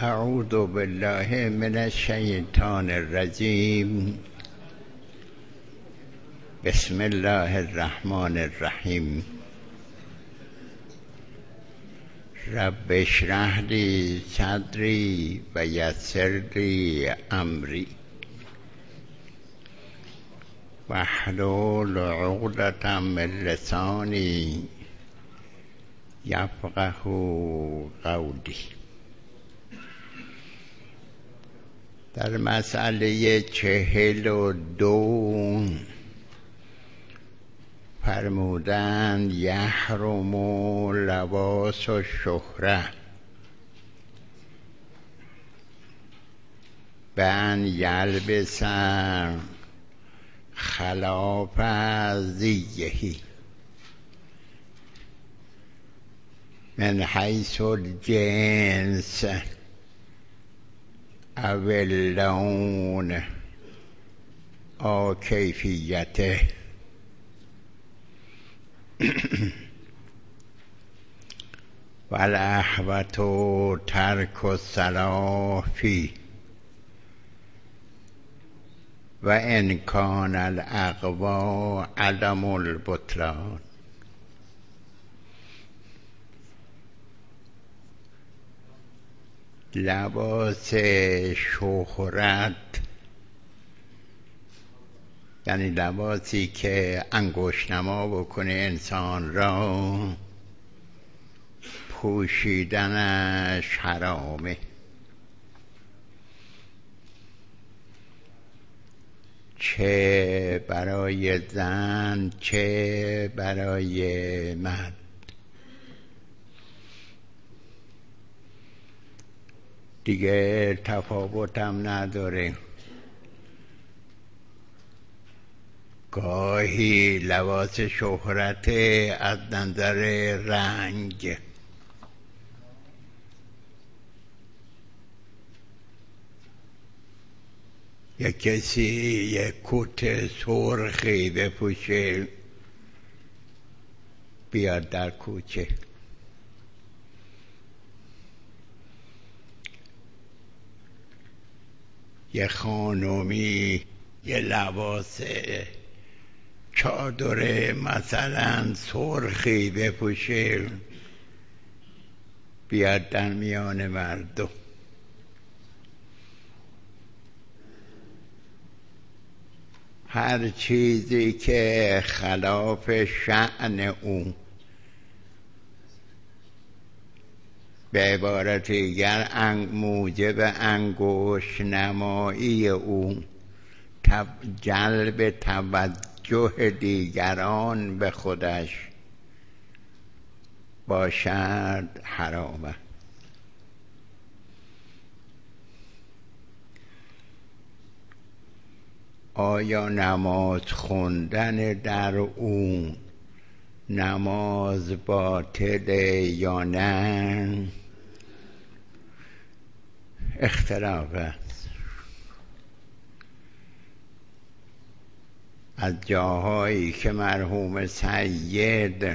اعوذ بالله من الشیطان الرجیم. بسم الله الرحمن الرحیم. رب اشرح لی صدری و یسر لی امری واحلل عقدة من لسانی یفقه قولی. در مسئله 42 فرمودند یحرم لباس الشهره بأن یلبس خلاف زیه من حیث الجنس او اللون او کیفیته. والاحوط ترک الصلاة فیه و ان کان الاقوی عدم البطلان. لباس شهرت یعنی لباسی که انگشت نما بکنه انسان را، پوشیدنش حرامه. چه برای زن چه برای مرد. دیگه تفاوتم نداره. گاهی لباس شهرت از نظر رنگ، یک کسی یک کت سرخی بپوشه بیاد در کوچه، یه خانومی یه لباس چادر مثلا سرخی بپوشه بیاد در میان مردم. هر چیزی که خلاف شأن او، به عبارت دیگر موجب انگشت نمایی او، جلب توجه دیگران به خودش باشد، حرامه. آیا نماز خوندن در اون نماز باطله یا نه؟ اختلاف است. از جاهایی که مرحوم سید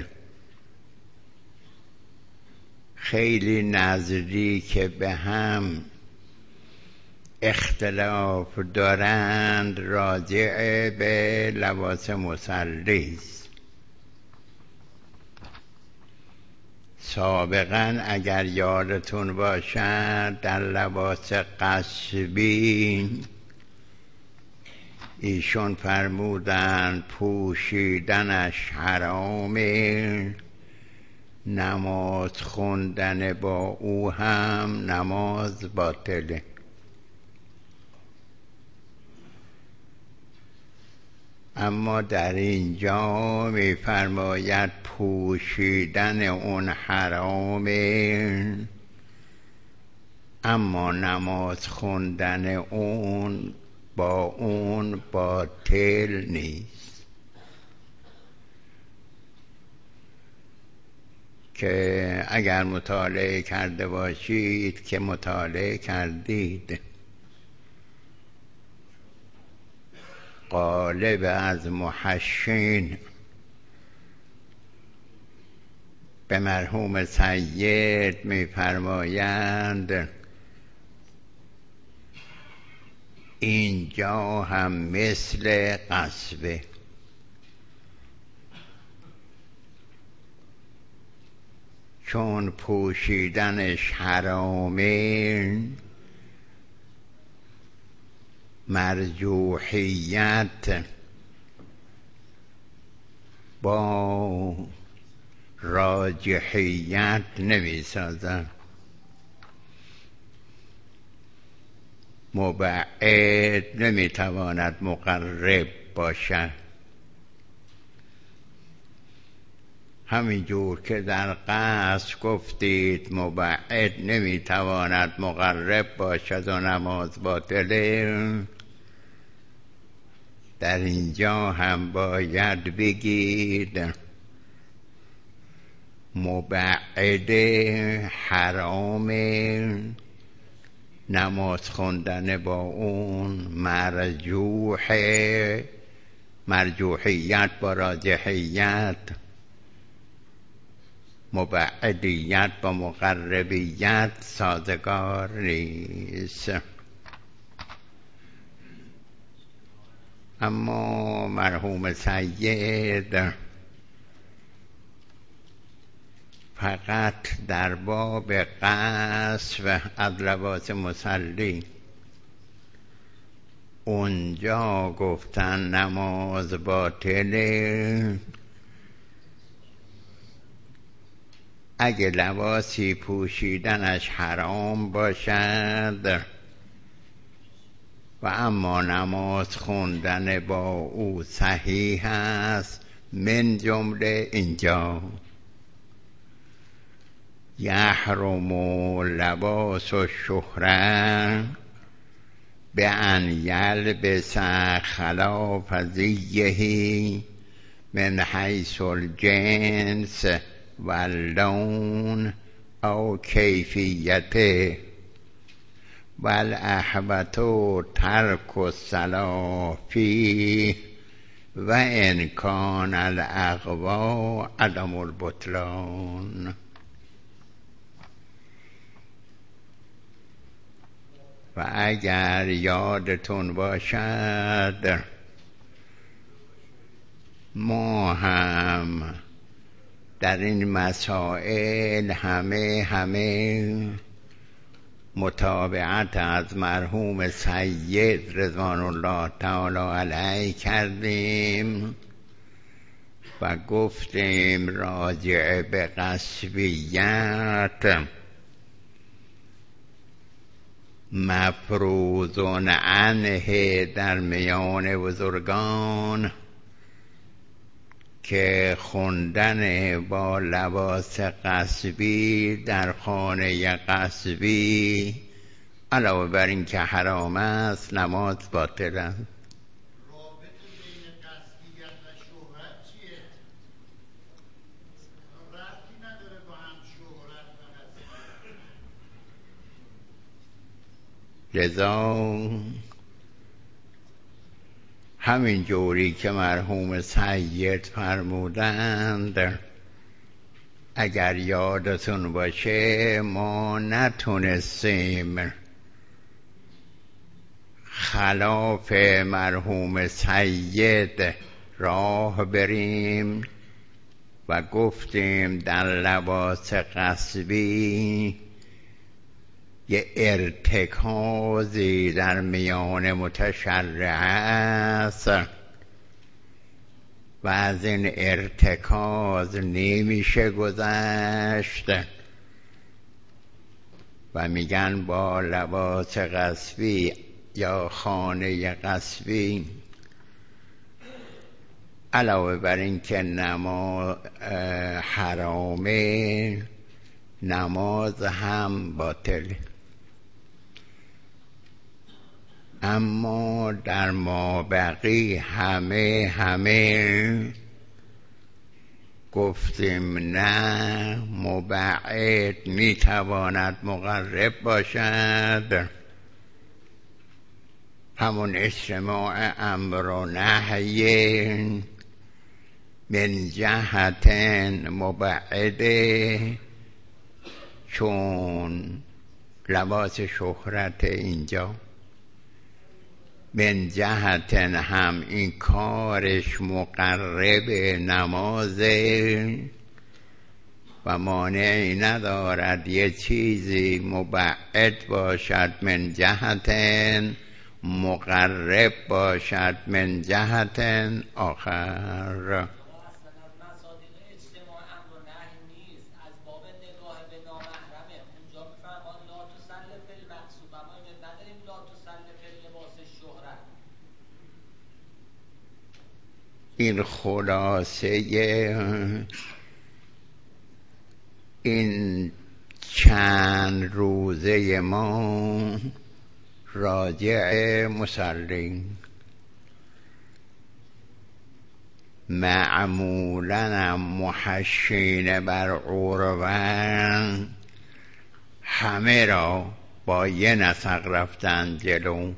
خیلی نزدیک به هم اختلاف دارند راجع به لباس مصلی است. سابقا اگر یادتون باشد در لباس قصبی ایشون فرمودند پوشیدنش حرامه، نماز خوندن با او هم نماز باطله. اما در اینجا می‌فرماید پوشیدن اون حرامه، اما نماز خوندن اون با اون باطل نیست. که اگر مطالعه کرده باشید که مطالعه کردید، غالب از محشین به مرحوم سید می‌فرمایند اینجا هم مثل قصبه. چون پوشیدنش حرامه، مرجوحیت با راجحیت نمی سازد. مبعد نمی تواند مقرب باشد. همینجور که در قصر گفتید مبعد نمی تواند مقرب باشد و نماز باطله، در اینجا هم باید بگید مبعد حرام، نماز خوندن با اون مرجوحیت با راجحیت، مبعدیت با مقربیت سازگار نیست. اما مرحوم سید فقط در باب قصر و از لباس مصلی اونجا گفتن نماز باطله اگه لباسی پوشیدنش حرام باشد و اما نماز خوندن با او صحیح است. من جمله اینجا یحرم لباس الشهرة بأن یلبس خلاف زیه من حیث الجنس واللون او کیفیته والاحوط ترک الصلاة فیه و ان کان الاقوی عدم البطلان. و اگر یادتون باشد ما هم در این مسائل همه متابعت از مرحوم سید رضوان الله تعالی علیه کردیم و گفتیم راجع به قصبیت مفروض عنه در میان بزرگان که خوندن با لباس قصبی در خانه قصبی علاوه بر این که حرام است نماز باطل است. رابطه بین قصبیت و شهرت چیه؟ ربطی نداره با هم شهرت و قصبیت. لذا همین جوری که مرحوم سید فرمودند اگر یادتون باشه ما نتونستیم خلاف مرحوم سید راه بریم و گفتیم در لباس قصبی یه ارتکازی در میان متشرع است و از این ارتکاز نمیشه گذشت و میگن با لباس قصبی یا خانه قصبی علاوه بر این که نماز حرامه نماز هم باطله. اما در مابقی همه گفتیم نه مبعد میتواند مقرب باشد، همون اجتماع امر و نهی من جهت مبعده، چون لباس شهرت اینجا من جهت هم این کارش مقرب نمازه و مانعی ندارد یه چیزی مبعد باشد من جهت مقرب باشد من جهت آخر. این خلاصه این چند روزه ما راجع مصلی. معمولا محشین بر عروه همه را با یه نسق رفتن جلو.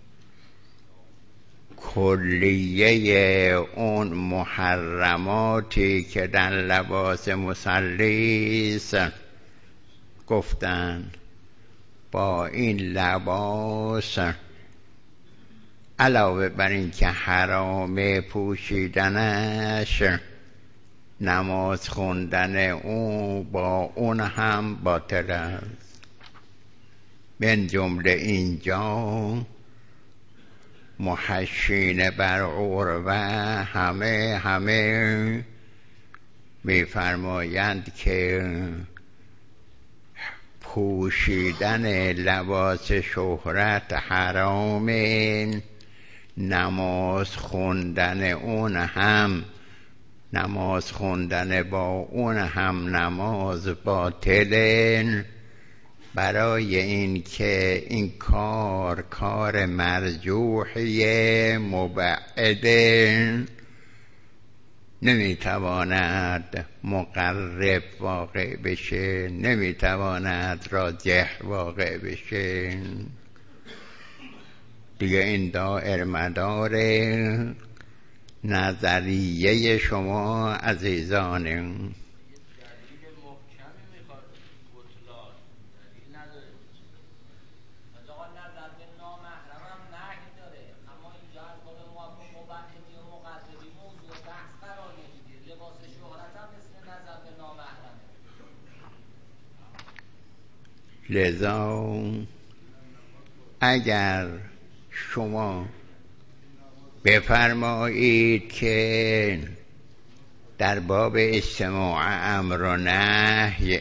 کلیه اون محرماتی که در لباس مصلی است گفتن با این لباس علاوه بر این که حرام پوشیدنش، نماز خوندن او با اون هم باطل است. من جمله اینجا محشین بر عروه همه می‌فرمایند که پوشیدن لباس شهرت حرام، نماز خوندن اون هم، نماز خوندن با اون هم نماز باطل. برای این که این کار مرجوحی مبعد نمیتواند مقرب واقع بشه، نمیتواند راجح واقع بشه. دیگه این دائر مدار نظریه شما عزیزان. لذا اگر شما بفرمایید که در باب اجتماع امر و نهی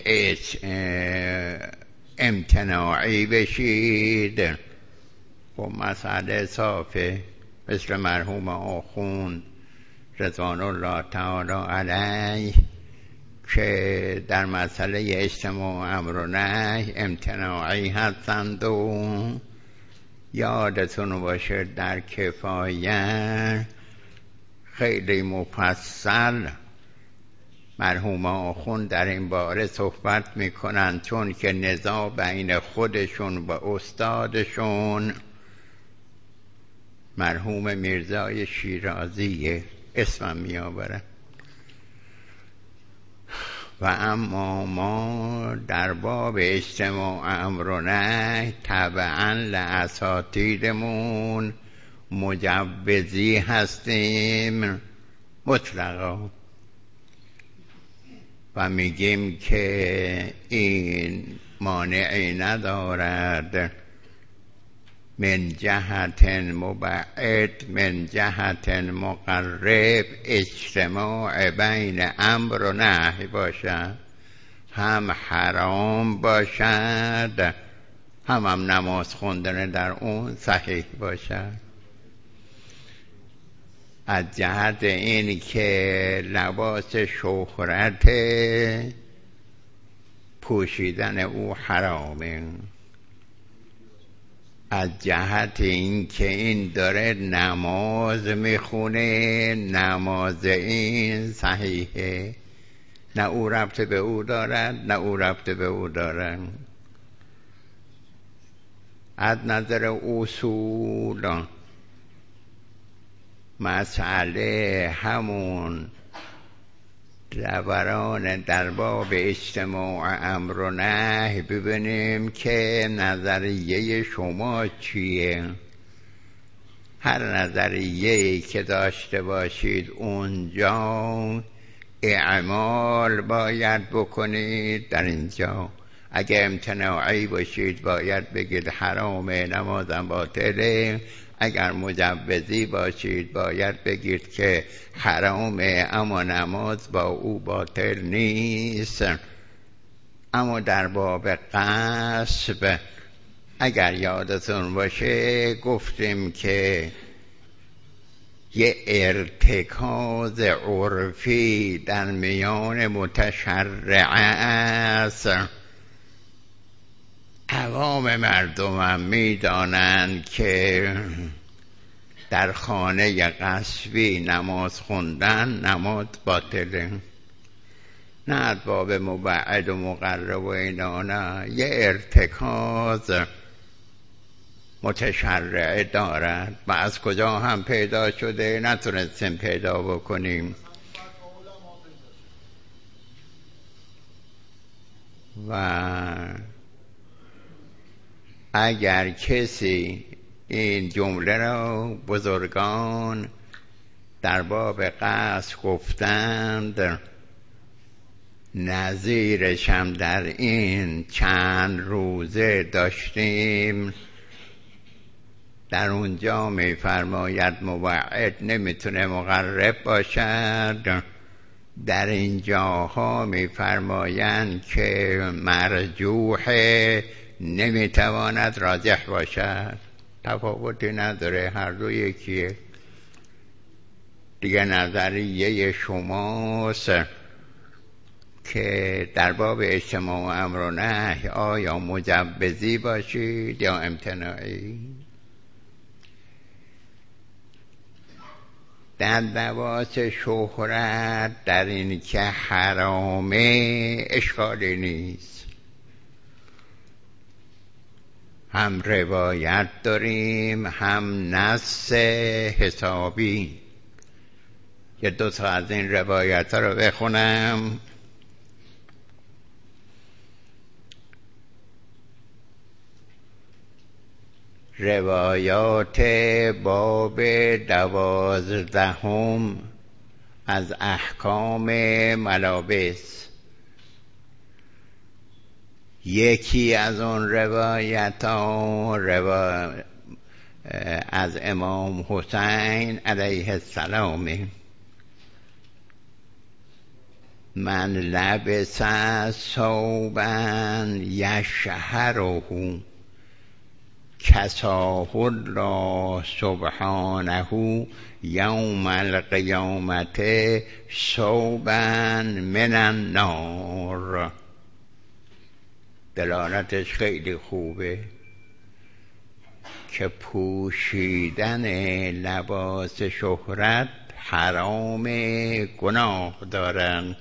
امتناعی بشید، خب مسئله صافه. مثل مرحوم آخوند رضوان الله تعالی علیه که در مسئله اجتماع امر و نهی امتناعی هستند و یادتون باشه در کفایه خیلی مفصل مرحوم آخوند در این باره صحبت میکنن، چون که نزاع بین خودشون و استادشون مرحوم میرزای شیرازی اسمم میآورن. و اما ما در باب اجتماع امر و نهی طبعا لاساتیدمون مجوزی هستیم مطلقا و میگیم که این مانعی ندارد من جهت مبعد من جهت مقرب اجتماع بین امر و نهی باشد، هم حرام باشد هم نماز خوندن در اون صحیح باشد. از جهت این که لباس شهرت پوشیدن او حرامه، از جهت این که این داره نماز میخونه، نماز این صحیحه، نه او ربط به او دارد نه او ربط به او دارد. از نظر اصول مسئله همون دوران در باب اجتماع امر و نهی ببینیم که نظریه شما چیه. هر نظریه‌ای که داشته باشید اونجا اعمال باید بکنید در اینجا. اگه امتناعی باشید باید بگید حرام، نمازم باطله. اگر مجوزی باشید باید بگید که حرامه اما نماز با او باطل نیست. اما در باب غصب اگر یادتون باشه گفتیم که یه ارتکاز عرفی در میان متشرع است. عوام مردم هم میدانند که در خانه غصبی نماز خوندن نماز باطله. نه ارباب مبعد و مقرب و اینا، نه، یه ارتکاز متشرع دارد و از کجا هم پیدا شده نتونستیم پیدا بکنیم. و اگر کسی این جمله را بزرگان در باب قصد گفتند، نظیرش هم در این چند روزه داشتیم. در اونجا می‌فرماید مبعد نمیتونه مقرب باشد. در این جاها می‌فرمایند که مرجوح نمیتواند راجح باشد. تفاوتی نداره، هر دو یکیه. دیگه نظریه شماست که در باب اجتماع و امر و نهی آیا مجوزی باشید یا امتناعی. در لباس شهرت در این که حرامه اشکالی نیست. هم روایت داریم هم نص حسابی. یه دو تا از این روایت ها رو بخونم. روایات باب 12 از احکام ملابس. یکی از اون روایت ها از امام حسین علیه السلام: من لبس ثوبا یشهره کساه الله سبحانه یوم القیامت ثوبا من النار. دلالتش خیلی خوبه که پوشیدن لباس شهرت حرام، گناه دارن.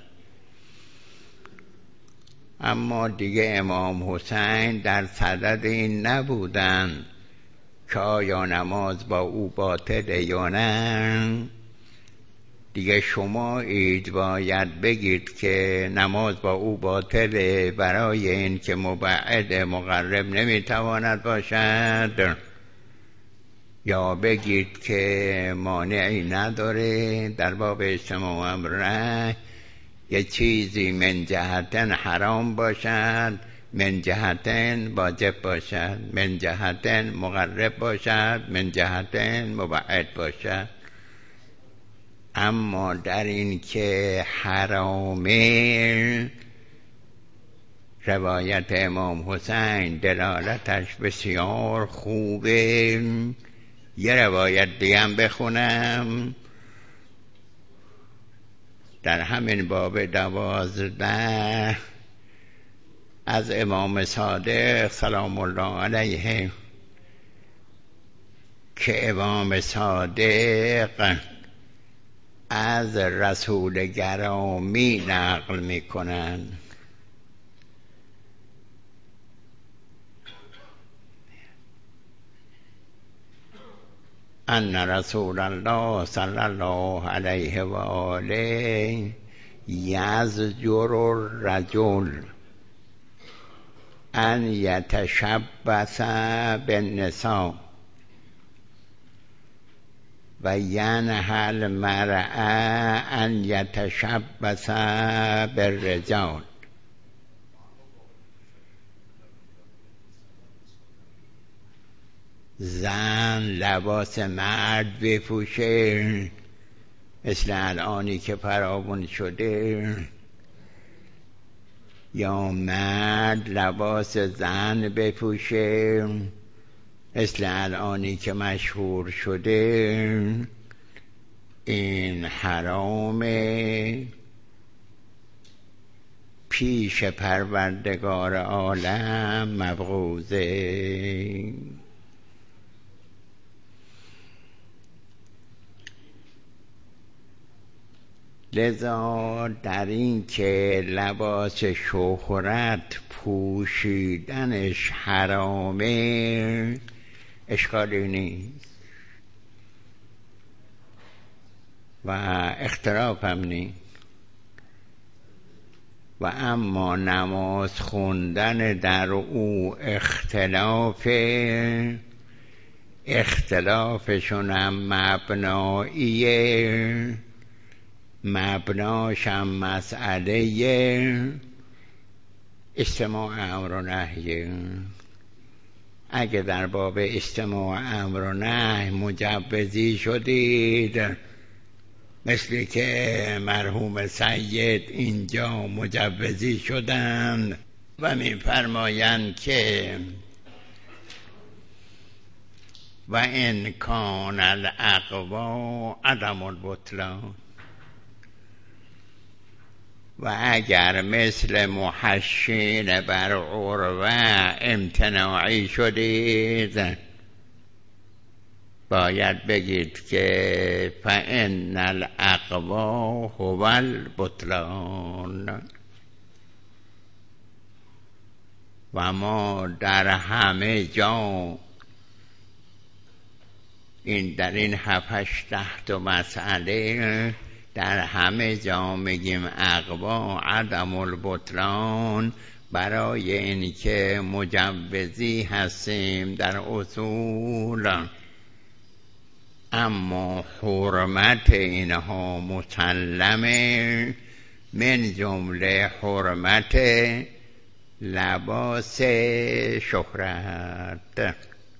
اما دیگه امام حسین در صدد این نبودن که آیا نماز با او باطله یا نه. دیگه شما اید باید بگید که نماز با او باطله برای این که مبعد مقرب نمیتواند باشد، یا بگید که مانعی نداره در باب اجتماع و امر یه چیزی من جهتن حرام باشد، من جهتن واجب باشد، من جهتن مقرب باشد، من جهتن مبعد باشد. اما در این که حرامه، روایت امام حسین دلالتش بسیار خوبه. یه روایت دیگه بخونم در همین باب 12 از امام صادق سلام الله علیه، که امام صادق از رسول گرامی نقل میکنن: ان رسول الله صلی الله علیه و آله یزجر الرجل ان یتشبث بالنساء و ینهى المرء ان یتشبث بالرجال. زن لباس مرد بپوشه مثل الانی که فراوان شده، یا مرد لباس زن بپوشه مثل الانی که مشهور شده، این حرامه پیش پروردگار عالم مبغوضه. لذا در این که لباس شهرت پوشیدنش حرامه اشکالی نیست و اختلاف هم نیست. و اما نماز خوندن در او اختلافشون هم مبناییه، مبناش هم مسئله استماع امر و نهیه. اگه در باب استماع امر و نهی مجوزی شدید، مثل که مرحوم سید اینجا مجوزی شدند و می‌فرمایند که و ان کان الاقوا عدم البطلان، و اگر مثل محشین بر عروه امتناعی شدید، باید بگید که فإن الاقوا هو البطلان. و ما در همه جا در این 7-8 مسئله در همه جا میگیم اقوا عدم البطلان، برای اینی که مجوزی هستیم در اصول. اما حرمت اینها مسلمه، من جمله حرمت لباس شهرت.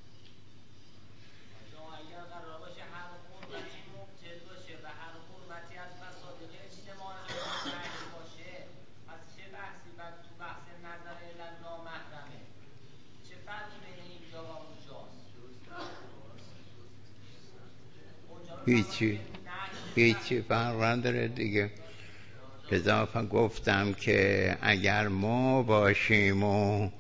هیچی فرق نداره دیگه. اضافه گفتم که اگر ما باشیم و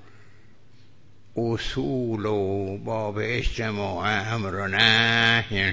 اصول و باب اجتماع امر و نهی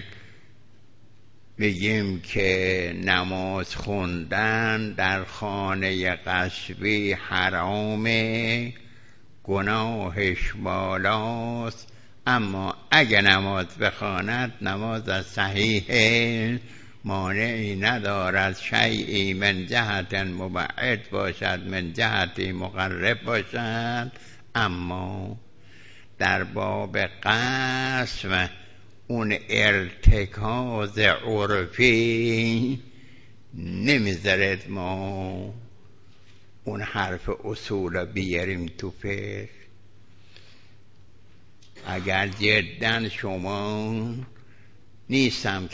میگیم که نماز خوندن در خانه غصبی حرامه، گناهش بالاست، اما اگه نماز بخواند نماز از صحیحه، مانعی ندارد شیئی من جهت مبعد باشد من جهتی مقرب باشد. اما در باب قسم اون ارتکاز عرفی نمیذارد ما اون حرف اصول بیاریم تو فقه. اگر جداً شما نیستم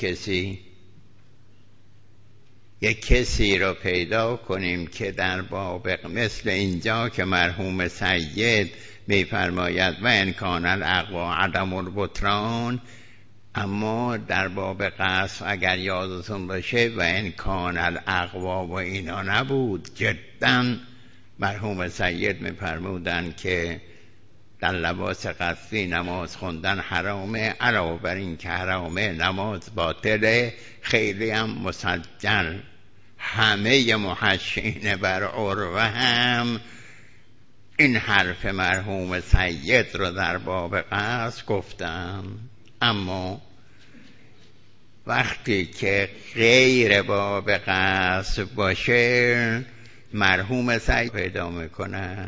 یک کسی رو پیدا کنیم که در باب مثل اینجا که مرحوم سید میفرماید و ان کان الاقوا عدم البطلان، اما در باب قصد اگر یادتون باشه و ان کان الاقوا و اینا نبود، جداً مرحوم سید میفرمودن که در لباس قصدی نماز خوندن حرامه، علاوه بر این که حرامه نماز باطله، خیلی هم مسجل. همه محشین بر عروه هم این حرف مرحوم سید رو در باب قصد گفتم. اما وقتی که غیر باب قصد باشه مرحوم سید پیدا میکنه.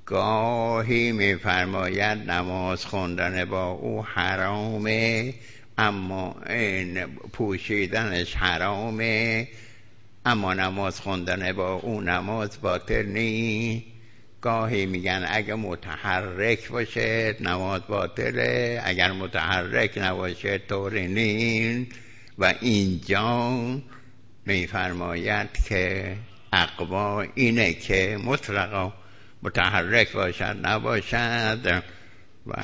گاهی میفرماید نماز خوندن با او حرامه اما این پوشیدنش حرامه، اما نماز خوندن با اون نماز باطل نی. گاهی میگن اگه متحرک باشه نماز باطله، اگر متحرک نباشه طوری نی. و اینجا میفرماید که اقوا اینه که مطلقا متحرک باشد نباشد و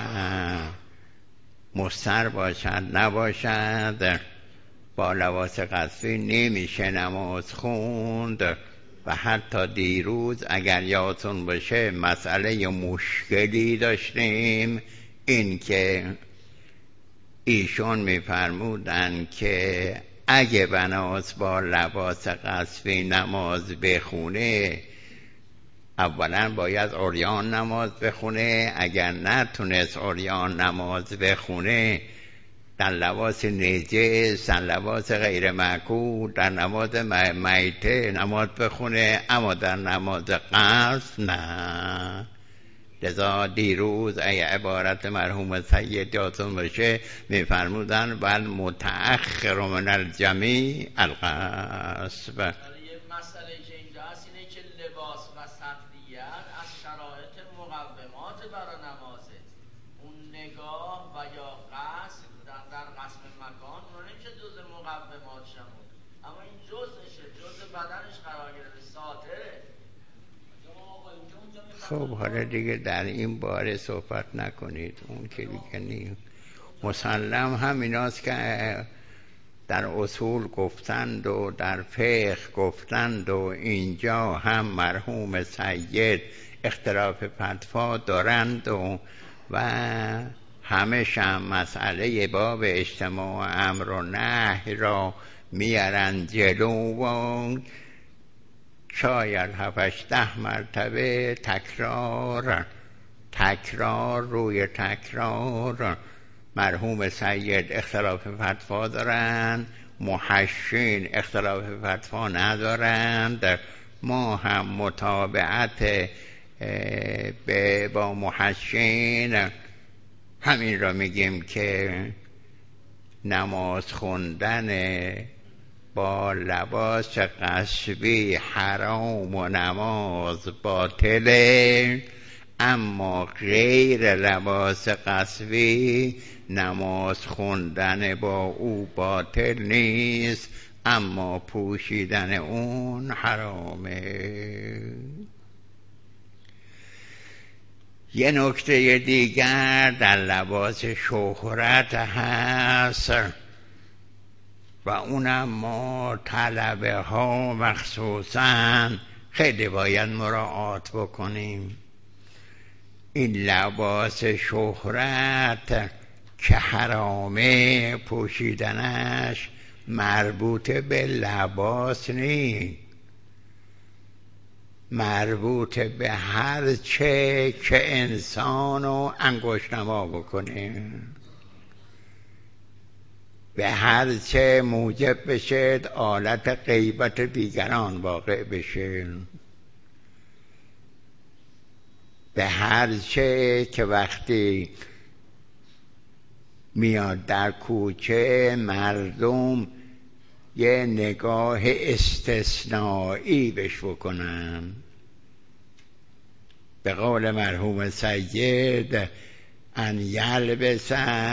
مستر باشد نباشد، با لباس قصفی نمیشه نماز خوند. و حتی دیروز اگر یادتون باشه مسئله مشکلی داشتیم، این که ایشون میفرمودن که اگه بناس با لباس قصفی نماز بخونه، اولا باید عریان نماز بخونه، اگر نتونست عریان نماز بخونه در لباس نجس، در لباس غیر معکول، در نماز میته نماز بخونه، اما در نماز قصد نه. لذا دیروز ای عبارت مرحوم سید یادتون باشه میفرمودن بل متأخر من الجمیع القصب. یه مسئله که اینجا هست اینه که لباس و سطریت از شرایط مقومات برای نمازه. اون نگاه و یا قصد در قسم مکان اون نمیشه جز مقومات شمون، اما این جزشه، جز بدنش قرار گرفته، ساتره. خب حالا دیگه در این باره صحبت نکنید، اون که دیگه نیم مسلم همیناست که در اصول گفتند و در فقه گفتند و اینجا هم مرحوم سید اختلاف فتوا دارند و همش هم مسئله باب اجتماع امر و نهی را میارن جلو و شاید 7-10 مرتبه تکرار روی تکرار. مرحوم سید اختلاف فتوا دارند، محشین اختلاف فتوا ندارند. ما هم متابعت با محشین همین را میگیم که نماز خوندن با لباس قصبی حرام و نماز باطله، اما غیر لباس قصبی نماز خوندن با او باطل نیست، اما پوشیدن اون حرامه. یه نکته دیگر در لباس شهرت هست و اونم ما طلبه ها مخصوصا خیلی باید مراعات بکنیم. این لباس شهرت که حرامه پوشیدنش مربوط به لباس نیست، مربوط به هر چه که انسانو انگشت‌نما بکنه، به هر چه موجب بشه آلت غیبت دیگران واقع بشه، به هر چه که وقتی میاد در کوچه مردم یه نگاه استثنایی بهش بکنن. به قول مرحوم سید ان یلبس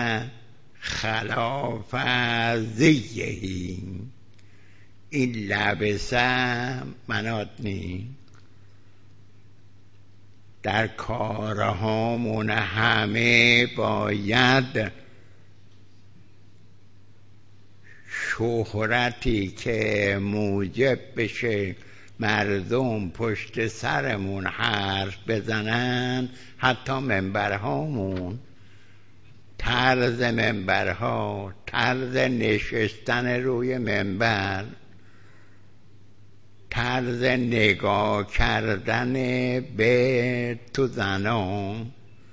خلاف زیهی، این لبسه منات نی. در کارهامون همه باید شهرتی که موجب بشه مردم پشت سرمون حرف بزنن، حتی منبرهامون، طرز منبرها، طرز نشستن روی منبر، طرز نگاه کردن به تو زنان،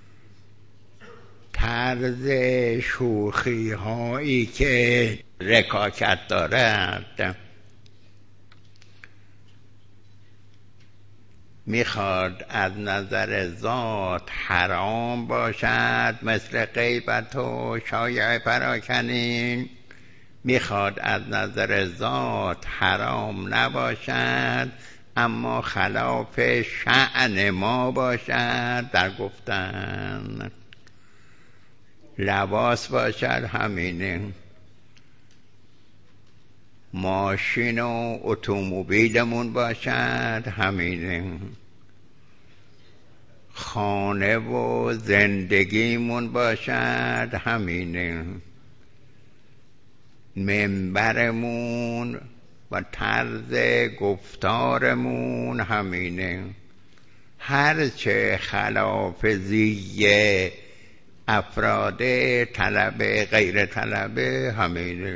طرز شوخی هایی که رکاکت دارد. میخواد از نظر ذات حرام باشد مثل غیبت و شایعه پراکنی، میخواد از نظر ذات حرام نباشد اما خلاف شأن ما باشد در گفتن. لباس باشد همینه، ماشین و اتومبیلمون باشد همینه، خانه و زندگیمون باشد همینه، منبرمون و طرز گفتارمون همینه. هرچه خلاف زیه افراد طلبه غیر طلبه همینه.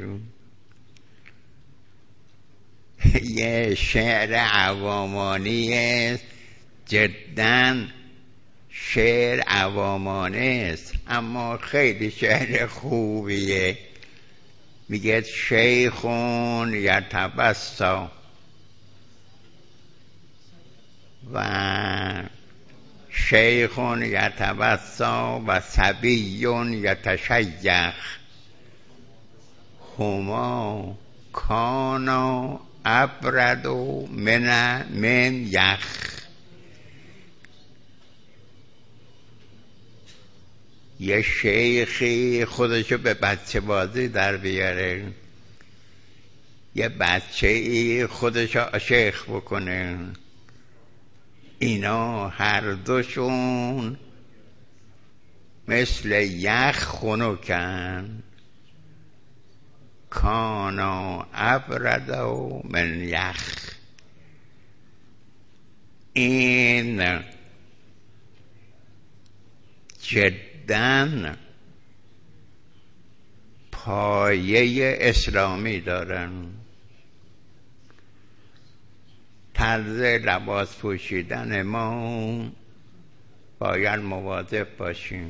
یه شعر عوامانی است، جداً شعر عوامانه است اما خیلی شعر خوبیه. میگه شیخون یتبسا و شیخون یتبسا و صبیون یتشیخ هما کانا ابرد من یخ. یه شیخی خودشو به بچه بازی در بیاره، یه بچه ای خودشو شیخ بکنه، اینا هر دوشون مثل یخ خنکن، کانا ابرد من یخ. این جداً پایه اسلامی دارن. طرز لباس پوشیدن ما باید مواظب باشیم،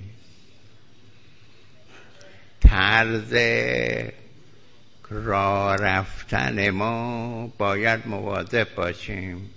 طرز راه رفتن ما باید مواظب باشیم،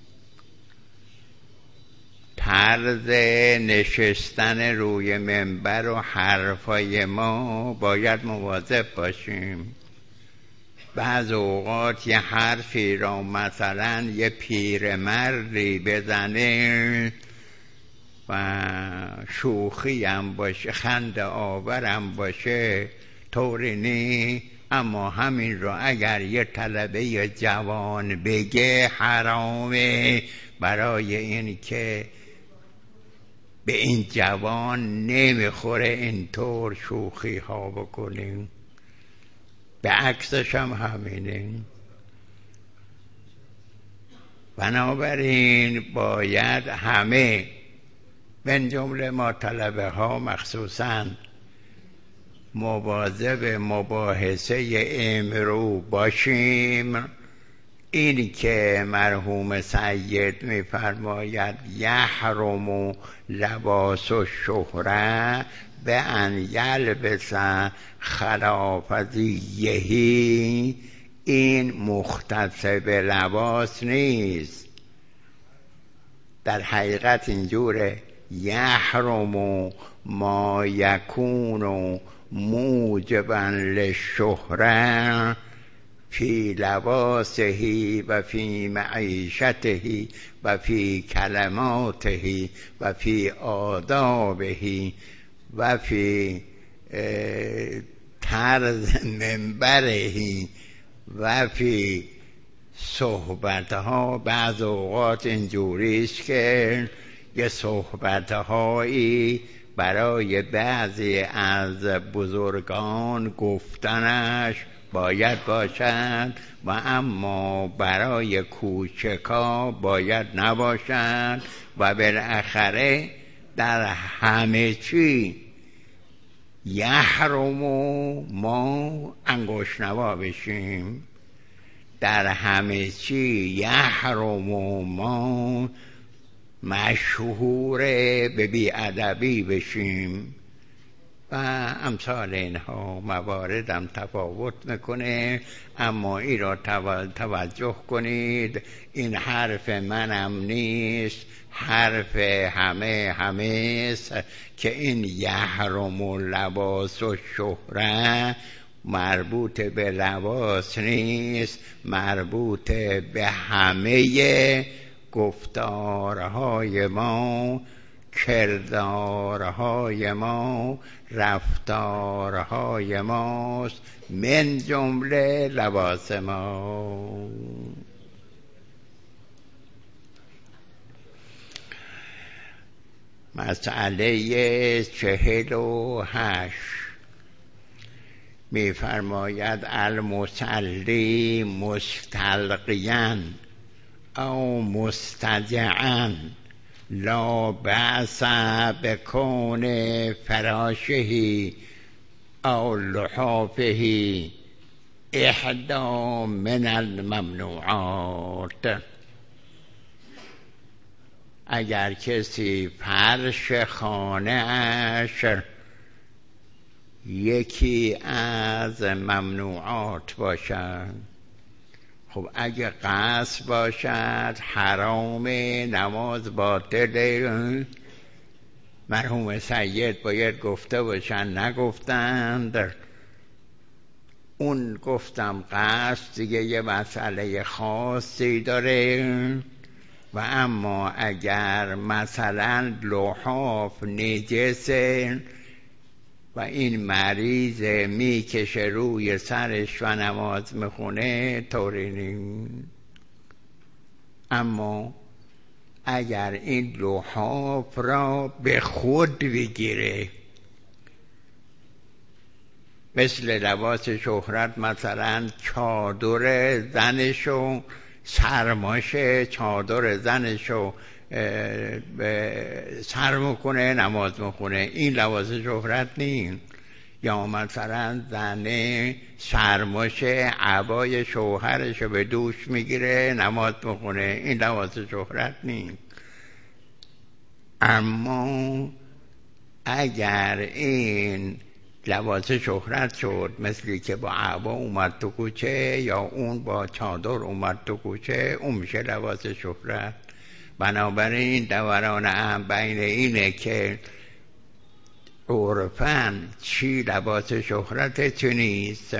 طرز نشستن روی منبر و حرفای ما باید مواظب باشیم. بعض اوقات یه حرفی را مثلا یه پیرمردی بزنه و شوخی هم باشه، خنده آورم باشه، طوری نی، اما همین رو اگر یه طلبه جوان بگه حرامه، برای این که به این جوان نمیخوره اینطور شوخی ها بکنیم. به عکسش هم همینه. بنابراین باید همه من جمله ما طلبه ها مخصوصاً مواظب مباحثه امرو باشیم. این که مرحوم سید می‌فرماید یحرم لباس الشهره به ان یلبس خلاف زیه، این مختص به لباس نیست، در حقیقت اینجوره یحرم ما یکون موجبا للشهره فی لباسه و فی معیشته و فی کلماته و فی آدابه و فی طرز منبره و فی صحبتها. بعض اوقات اینجوریست که یه صحبتهایی برای بعضی از بزرگان گفتنش باید باشد و اما برای کوچکا باید نباشد و بالاخره در همه چی یحرم ما انگشت نوا بشیم، در همه چی یحرم ما مشهور به بی‌ادبی بشیم. و امثال اینها مواردم تفاوت میکنه، اما این را توجه کنید این حرف منم نیست، حرف همه است که این یحرم لباس و شهره مربوط به لباس نیست، مربوط به همه گفتارهای ما، کردارهای ما، رفتارهای ماست، من جمله لباس ما. مسئله 48 می فرماید المصلی مستلقیاً او مستجعاً لا بأس بکون فراشه او لحافه احدا من الممنوعات. اگر کسی فرش خانه اش یکی از ممنوعات باشد، خب اگه قصد باشد حرام، نماز باطله. مرحوم سید باید گفته باشن نگفتند. اون گفتم قصد دیگه یه مسئله خاصی داره. و اما اگر مثلا لحاف نجسه و این مریض میکشه روی سرش و نماز میخونه طوری نیست. اما اگر این لحاف را به خود بگیره، مثل لباس شهرت، مثلا چادر زنشو سرماشه، چادر زنشو سر میکنه نماز میخونه، این لباس شهرت نیست. یا مثلا زنه سرماشه عبای شوهرشو به دوش میگیره نماز میخونه، این لباس شهرت نیست. اما اگر این لباس شهرت شد، مثلی که با عبا اومد تو کوچه یا اون با چادر اومد تو کوچه، اون میشه لباس شهرت. بنابراین دوران هم بین اینه که عرفاً چی لباس شهرت چی نیست.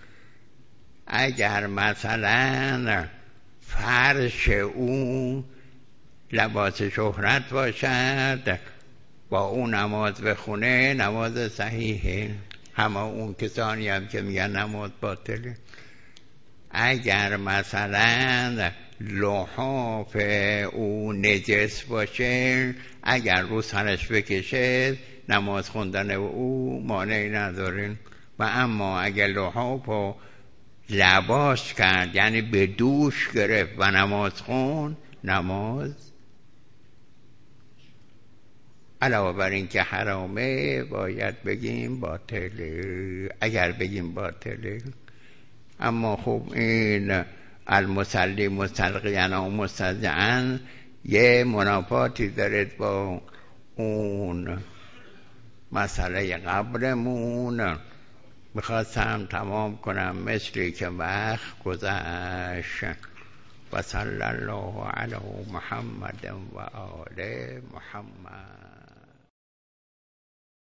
اگر مثلا فرش اون لباس شهرت باشد، با اون نماز بخونه نماز صحیحه، همه اون کسانی هم که میگن نماز باطله. اگر مثلا لحاف او نجس باشه، اگر رو سرش بکشه نماز خوندن او مانعی ندارین. و اما اگر لحاف رو لباس کرد، یعنی به دوش گرفت و نماز خون، نماز علاوه بر این که حرامه باید بگیم باطله، اگر بگیم باطله. اما خب این المصلی مستلقیاً و مستجعاً یه منافاتی داره با اون مسئله قبرمون. میخواستم تمام کنم مثلی که وقت گذشت. و صلی الله علی محمد و آل محمد.